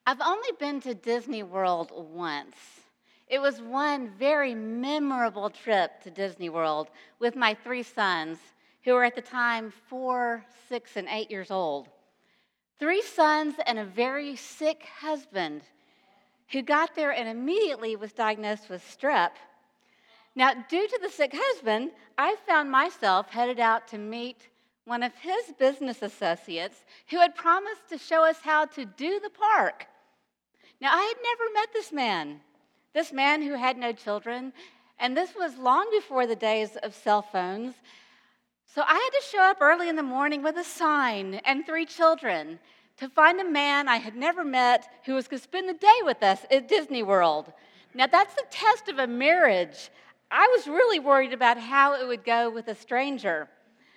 I've only been to Disney World once. It was one very memorable trip to Disney World with my three sons, who were at the time 4, 6, and 8 years old. Three sons and a very sick husband who got there and immediately was diagnosed with strep. Now, due to the sick husband, I found myself headed out to meet one of his business associates who had promised to show us how to do the park. Now, I had never met this man who had no children, and this was long before the days of cell phones. So I had to show up early in the morning with a sign and 3 children to find a man I had never met who was going to spend the day with us at Disney World. Now, that's the test of a marriage. I was really worried about how it would go with a stranger.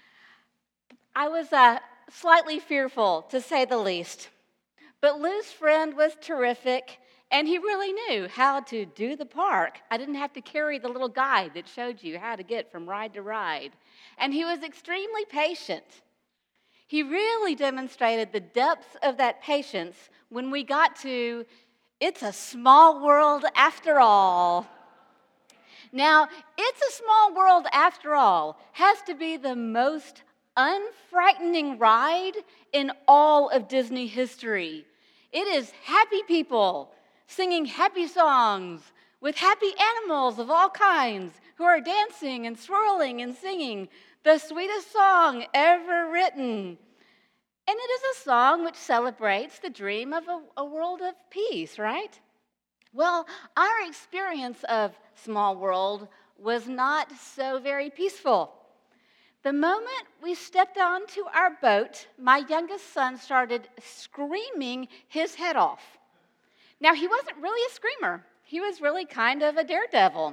I was slightly fearful, to say the least. But Lou's friend was terrific, and he really knew how to do the park. I didn't have to carry the little guide that showed you how to get from ride to ride. And he was extremely patient. He really demonstrated the depths of that patience when we got to It's a Small World After All. Now, It's a Small World After All has to be the most unfrightening ride in all of Disney history. It is happy people singing happy songs with happy animals of all kinds who are dancing and swirling and singing the sweetest song ever written. And it is a song which celebrates the dream of a world of peace, right? Well, our experience of Small World was not so very peaceful. The moment we stepped onto our boat, my youngest son started screaming his head off. Now, he wasn't really a screamer. He was really kind of a daredevil.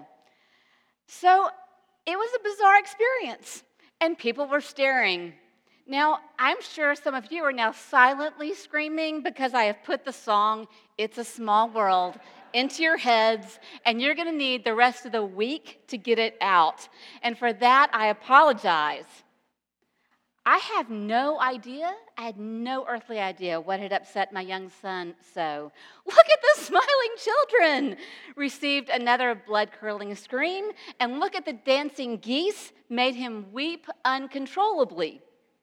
So it was a bizarre experience, and people were staring. Now, I'm sure some of you are now silently screaming because I have put the song, It's a Small World, into your heads, and you're going to need the rest of the week to get it out. And for that, I apologize. I had no earthly idea what had upset my young son so. Look at the smiling children! Received another blood-curdling scream, and look at the dancing geese, made him weep uncontrollably.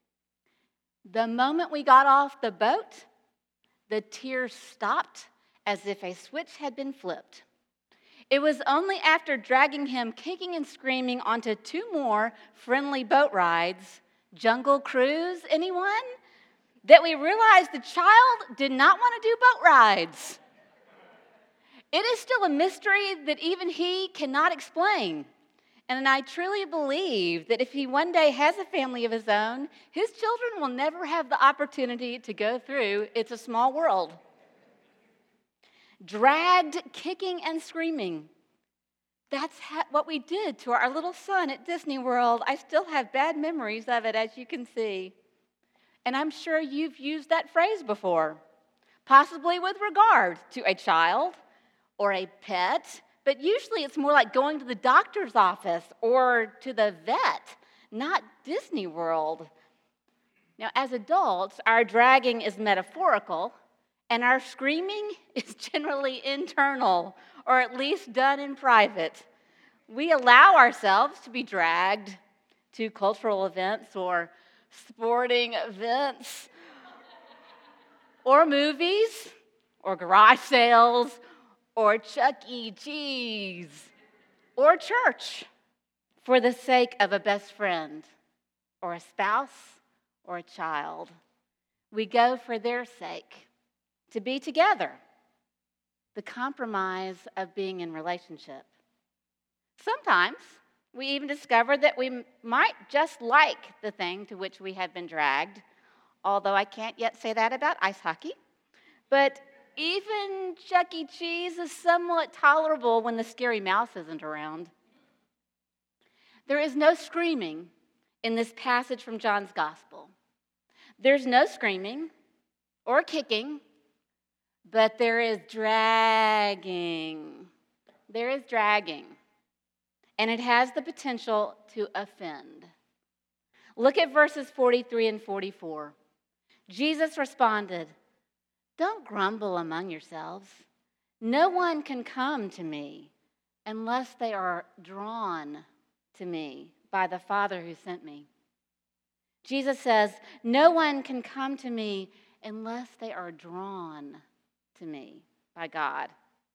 The moment we got off the boat, the tears stopped as if a switch had been flipped. It was only after dragging him kicking and screaming onto 2 more friendly boat rides, Jungle Cruise, anyone? That we realized the child did not want to do boat rides. It is still a mystery that even he cannot explain. And I truly believe that if he one day has a family of his own, his children will never have the opportunity to go through It's a Small World. Dragged, kicking, and screaming. That's what we did to our little son at Disney World. I still have bad memories of it, as you can see. And I'm sure you've used that phrase before, possibly with regard to a child or a pet, but usually it's more like going to the doctor's office or to the vet, not Disney World. Now, as adults, our dragging is metaphorical, and our screaming is generally internal, or at least done in private. We allow ourselves to be dragged to cultural events or sporting events, or movies, or garage sales, or Chuck E. Cheese, or church, for the sake of a best friend, or a spouse, or a child. We go for their sake, to be together, the compromise of being in relationship. Sometimes we even discover that we might just like the thing to which we have been dragged, although I can't yet say that about ice hockey. But even Chuck E. Cheese is somewhat tolerable when the scary mouse isn't around. There is no screaming in this passage from John's Gospel. There's no screaming or kicking, but there is dragging. There is dragging. And it has the potential to offend. Look at verses 43 and 44. Jesus responded, Don't grumble among yourselves. No one can come to me unless they are drawn to me by the Father who sent me. Jesus says, no one can come to me unless they are drawn to me by God.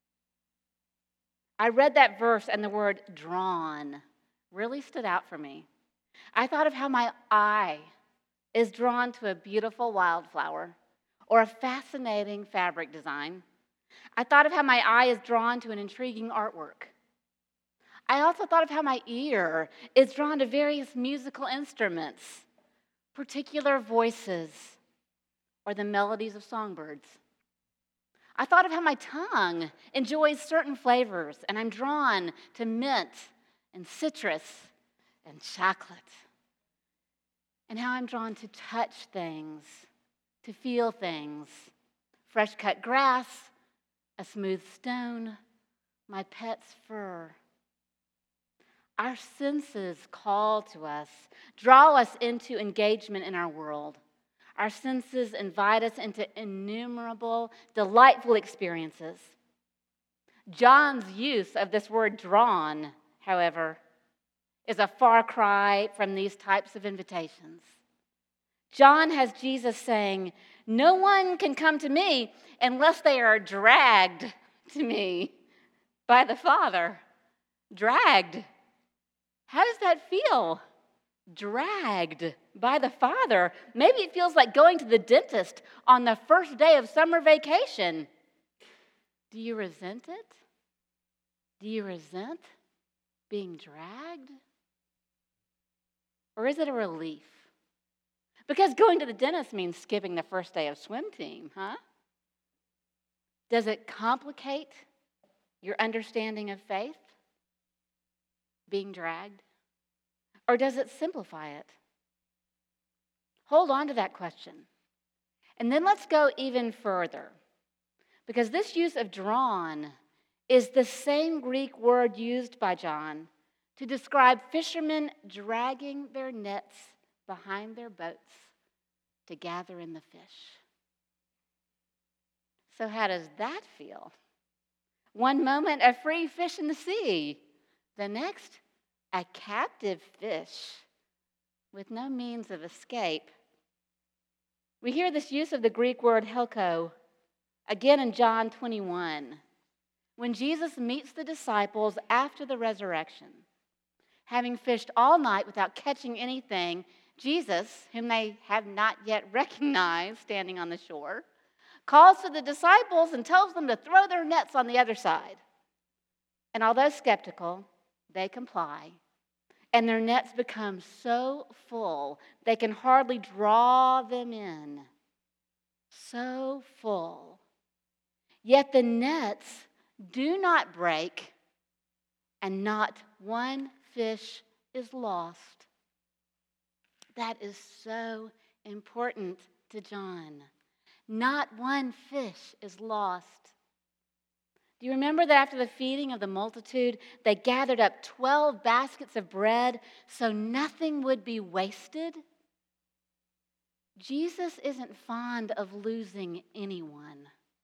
I read that verse and the word drawn really stood out for me. I thought of how my eye is drawn to a beautiful wildflower or a fascinating fabric design. I thought of how my eye is drawn to an intriguing artwork. I also thought of how my ear is drawn to various musical instruments, particular voices, or the melodies of songbirds. I thought of how my tongue enjoys certain flavors, and I'm drawn to mint and citrus and chocolate. And how I'm drawn to touch things, to feel things. Fresh cut grass, a smooth stone, my pet's fur. Our senses call to us, draw us into engagement in our world. Our senses invite us into innumerable, delightful experiences. John's use of this word drawn, however, is a far cry from these types of invitations. John has Jesus saying, no one can come to me unless they are dragged to me by the Father. Dragged. How does that feel? Dragged by the Father. Maybe it feels like going to the dentist on the first day of summer vacation. Do you resent it? Do you resent being dragged? Or is it a relief? Because going to the dentist means skipping the first day of swim team, huh? Does it complicate your understanding of faith? Being dragged? Or does it simplify it? Hold on to that question. And then let's go even further. Because this use of drawn is the same Greek word used by John to describe fishermen dragging their nets behind their boats to gather in the fish. So how does that feel? One moment, a free fish in the sea. The next, a captive fish with no means of escape. We hear this use of the Greek word helko again in John 21, when Jesus meets the disciples after the resurrection. Having fished all night without catching anything, Jesus, whom they have not yet recognized standing on the shore, calls to the disciples and tells them to throw their nets on the other side. And although skeptical, they comply. And their nets become so full, they can hardly draw them in. So full. Yet the nets do not break, and not one fish is lost. That is so important to John. Not one fish is lost. Do you remember that after the feeding of the multitude, they gathered up 12 baskets of bread so nothing would be wasted? Jesus isn't fond of losing anyone.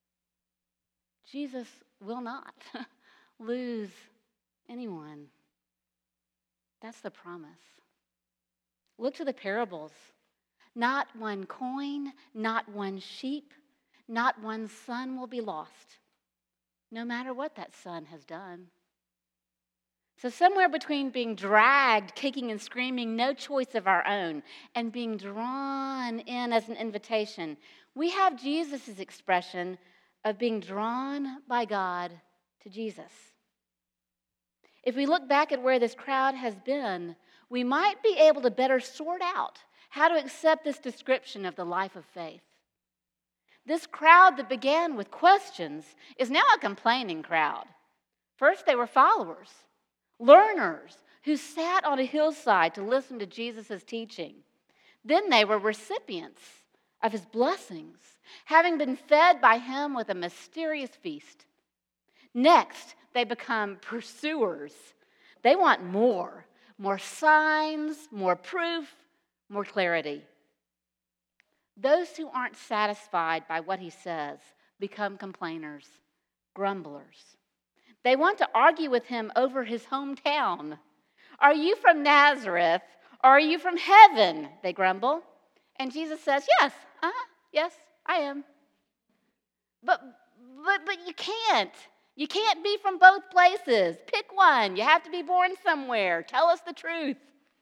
Jesus will not lose anyone. That's the promise. Look to the parables. Not one coin, not one sheep, not one son will be lost, no matter what that son has done. So somewhere between being dragged, kicking and screaming, no choice of our own, and being drawn in as an invitation, we have Jesus' expression of being drawn by God to Jesus. If we look back at where this crowd has been, we might be able to better sort out how to accept this description of the life of faith. This crowd that began with questions is now a complaining crowd. First, they were followers, learners who sat on a hillside to listen to Jesus' teaching. Then they were recipients of his blessings, having been fed by him with a mysterious feast. Next, they become pursuers. They want more signs, more proof, more clarity. Those who aren't satisfied by what he says become complainers, grumblers. They want to argue with him over his hometown. Are you from Nazareth or are you from heaven? They grumble. And Jesus says, yes, I am. But you can't. You can't be from both places. Pick one. You have to be born somewhere. Tell us the truth.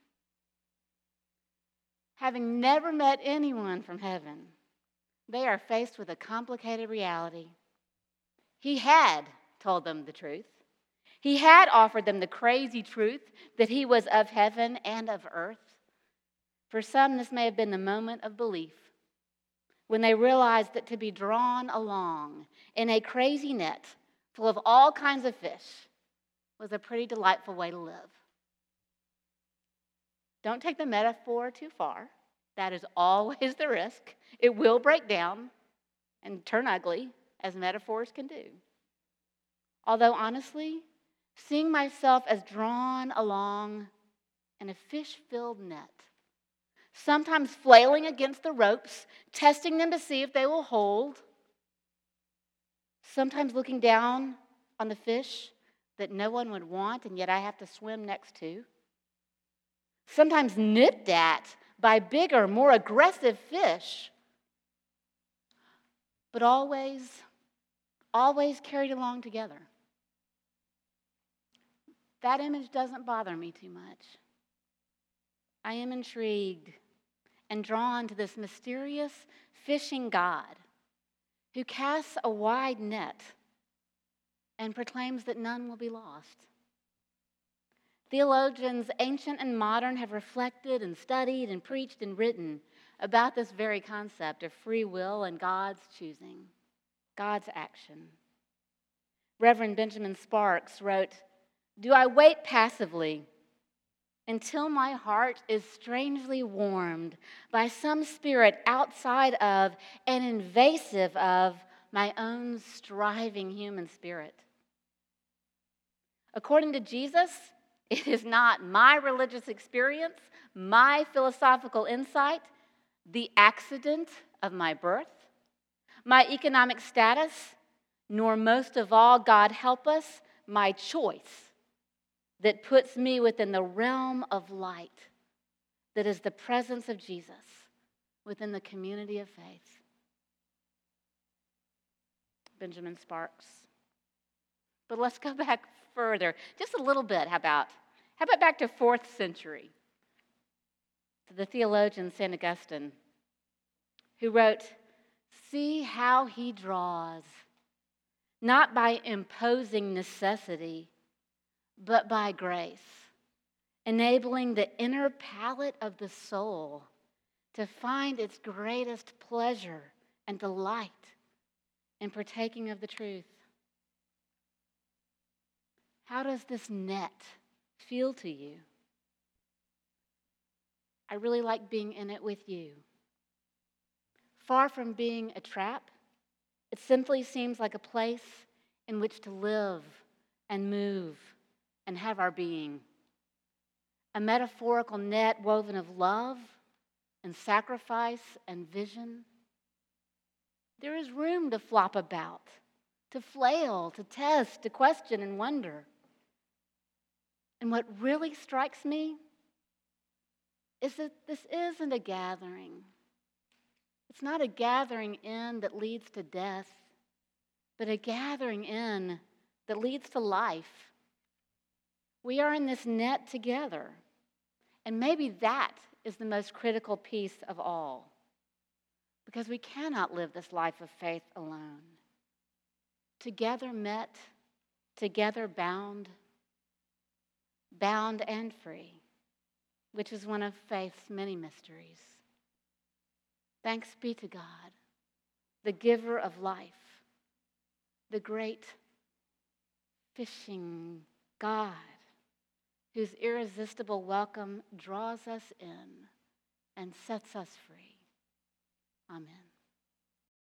Having never met anyone from heaven, they are faced with a complicated reality. He had told them the truth. He had offered them the crazy truth that he was of heaven and of earth. For some, this may have been the moment of belief when they realized that to be drawn along in a crazy net full of all kinds of fish was a pretty delightful way to live. Don't take the metaphor too far. That is always the risk. It will break down and turn ugly, as metaphors can do. Although, honestly, seeing myself as drawn along in a fish-filled net, sometimes flailing against the ropes, testing them to see if they will hold, sometimes looking down on the fish that no one would want and yet I have to swim next to, sometimes nipped at by bigger, more aggressive fish, but always carried along together. That image doesn't bother me too much. I am intrigued and drawn to this mysterious fishing God who casts a wide net and proclaims that none will be lost. Theologians, ancient and modern, have reflected and studied and preached and written about this very concept of free will and God's choosing, God's action. Reverend Benjamin Sparks wrote, "Do I wait passively until my heart is strangely warmed by some spirit outside of and invasive of my own striving human spirit? According to Jesus, it is not my religious experience, my philosophical insight, the accident of my birth, my economic status, nor most of all, God help us, my choice that puts me within the realm of light that is the presence of Jesus within the community of faith." Benjamin Sparks. But let's go back further, just a little bit. How about back to 4th century, to the theologian St. Augustine, who wrote, "See how he draws, not by imposing necessity, but by grace, enabling the inner palate of the soul to find its greatest pleasure and delight in partaking of the truth." How does this net feel to you? I really like being in it with you. Far from being a trap, it simply seems like a place in which to live and move and have our being. A metaphorical net woven of love and sacrifice and vision. There is room to flop about, to flail, to test, to question and wonder. And what really strikes me is that this isn't a gathering. It's not a gathering in that leads to death, but a gathering in that leads to life. We are in this net together. And maybe that is the most critical piece of all, because we cannot live this life of faith alone. Together met, together bound and free, which is one of faith's many mysteries. Thanks be to God, the giver of life, the great fishing God, whose irresistible welcome draws us in and sets us free. Amen.